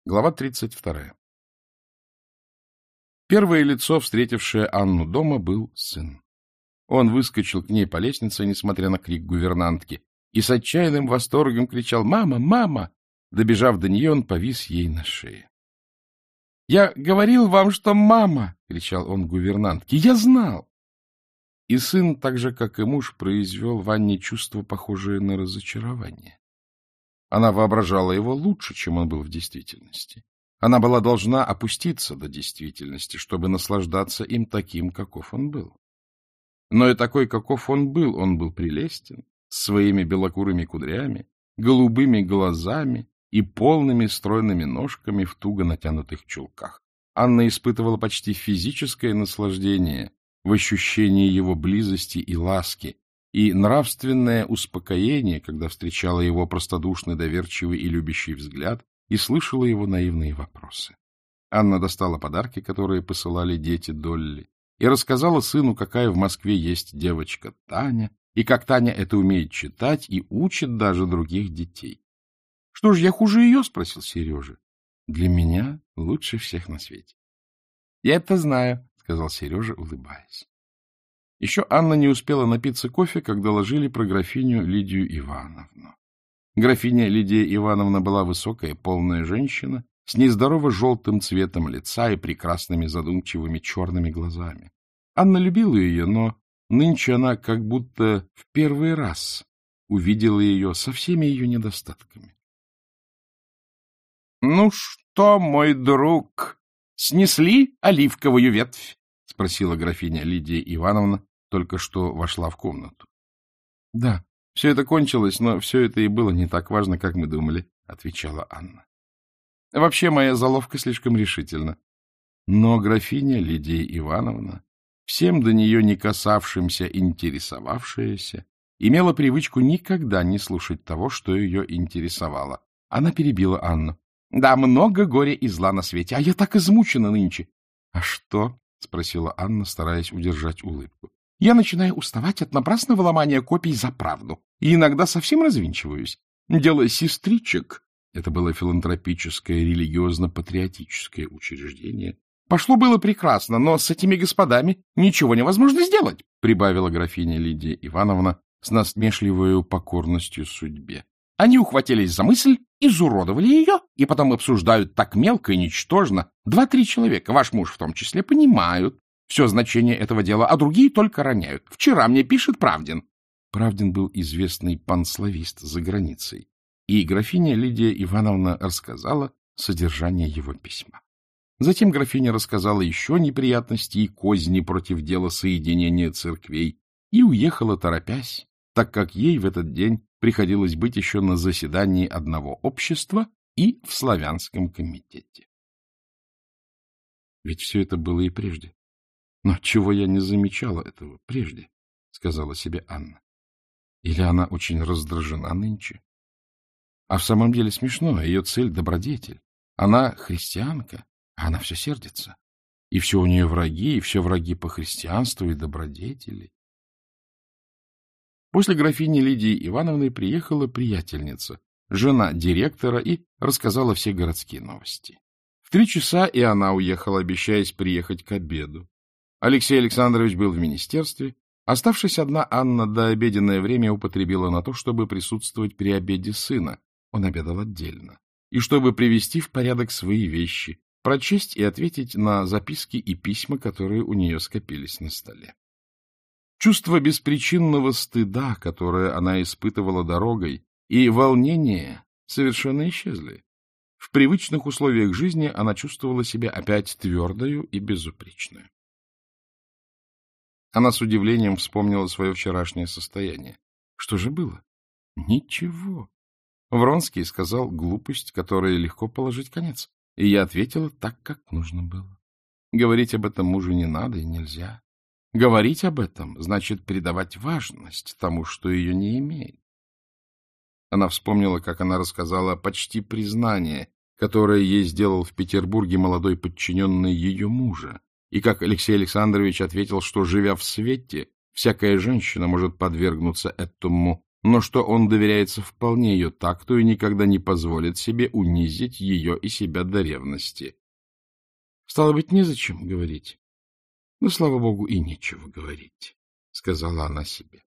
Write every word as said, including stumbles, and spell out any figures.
Глава тридцать вторая. Первое лицо, встретившее Анну дома, был сын. Он выскочил к ней по лестнице, несмотря на крик гувернантки, и с отчаянным восторгом кричал «Мама! Мама!». Добежав до нее, он повис ей на шее. — Я говорил вам, что мама! — кричал он гувернантке. — Я знал! И сын, так же, как и муж, произвел в Анне чувство, похожее на разочарование. Она воображала его лучше, чем он был в действительности. Она была должна опуститься до действительности, чтобы наслаждаться им таким, каков он был. Но и такой, каков он был, он был прелестен, с своими белокурыми кудрями, голубыми глазами и полными стройными ножками в туго натянутых чулках. Анна испытывала почти физическое наслаждение в ощущении его близости и ласки, и нравственное успокоение, когда встречала его простодушный, доверчивый и любящий взгляд и слышала его наивные вопросы. Анна достала подарки, которые посылали дети Долли, и рассказала сыну, какая в Москве есть девочка Таня, и как Таня это умеет читать и учит даже других детей. — Что ж, я хуже ее? — спросил Сережа. — Для меня лучше всех на свете. — Я это знаю, — сказал Сережа, улыбаясь. Еще Анна не успела напиться кофе, когда доложили про графиню Лидию Ивановну. Графиня Лидия Ивановна была высокая, полная женщина с нездорово желтым цветом лица и прекрасными задумчивыми черными глазами. Анна любила ее, но нынче она как будто в первый раз увидела ее со всеми ее недостатками. — Ну что, мой друг, снесли оливковую ветвь? — спросила графиня Лидия Ивановна, только что вошла в комнату. — Да, все это кончилось, но все это и было не так важно, как мы думали, — отвечала Анна. — Вообще моя заловка слишком решительна. Но графиня Лидия Ивановна, всем до нее не касавшимся интересовавшаяся, имела привычку никогда не слушать того, что ее интересовало. Она перебила Анну. — Да, много горя и зла на свете, а я так измучена нынче. — А что? — спросила Анна, стараясь удержать улыбку. — Я начинаю уставать от напрасного ломания копий за правду и иногда совсем развинчиваюсь. Дело сестричек — это было филантропическое религиозно-патриотическое учреждение — пошло было прекрасно, но с этими господами ничего невозможно сделать, — прибавила графиня Лидия Ивановна с насмешливой покорностью судьбе. Они ухватились за мысль, изуродовали ее, и потом обсуждают так мелко и ничтожно. Два-три человека, ваш муж в том числе, понимают все значение этого дела, а другие только роняют. Вчера мне пишет Правдин. Правдин был известный панславист за границей, и графиня Лидия Ивановна рассказала содержание его письма. Затем графиня рассказала еще неприятности и козни против дела соединения церквей и уехала, торопясь, так как ей в этот день приходилось быть еще на заседании одного общества и в славянском комитете. Ведь все это было и прежде. Но чего я не замечала этого прежде, — сказала себе Анна. Или она очень раздражена нынче? А в самом деле смешно, ее цель — добродетель. Она христианка, а она все сердится. И все у нее враги, и все враги по христианству и добродетели. После графини Лидии Ивановны приехала приятельница, жена директора, и рассказала все городские новости. В три часа и она уехала, обещаясь приехать к обеду. Алексей Александрович был в министерстве. Оставшись одна, Анна до обеденное время употребила на то, чтобы присутствовать при обеде сына, он обедал отдельно, и чтобы привести в порядок свои вещи, прочесть и ответить на записки и письма, которые у нее скопились на столе. Чувство беспричинного стыда, которое она испытывала дорогой, и волнение совершенно исчезли. В привычных условиях жизни она чувствовала себя опять твердою и безупречную. Она с удивлением вспомнила свое вчерашнее состояние. Что же было? Ничего. Вронский сказал глупость, которой легко положить конец, и я ответила так, как нужно было. Говорить об этом мужу не надо и нельзя. Говорить об этом значит придавать важность тому, что ее не имеет. Она вспомнила, как она рассказала почти признание, которое ей сделал в Петербурге молодой подчиненный ее мужа, и как Алексей Александрович ответил, что, живя в свете, всякая женщина может подвергнуться этому но что он доверяется вполне ее такту и никогда не позволит себе унизить ее и себя до ревности. Стало быть, незачем говорить. Ну, слава богу, и нечего говорить, — сказала она себе.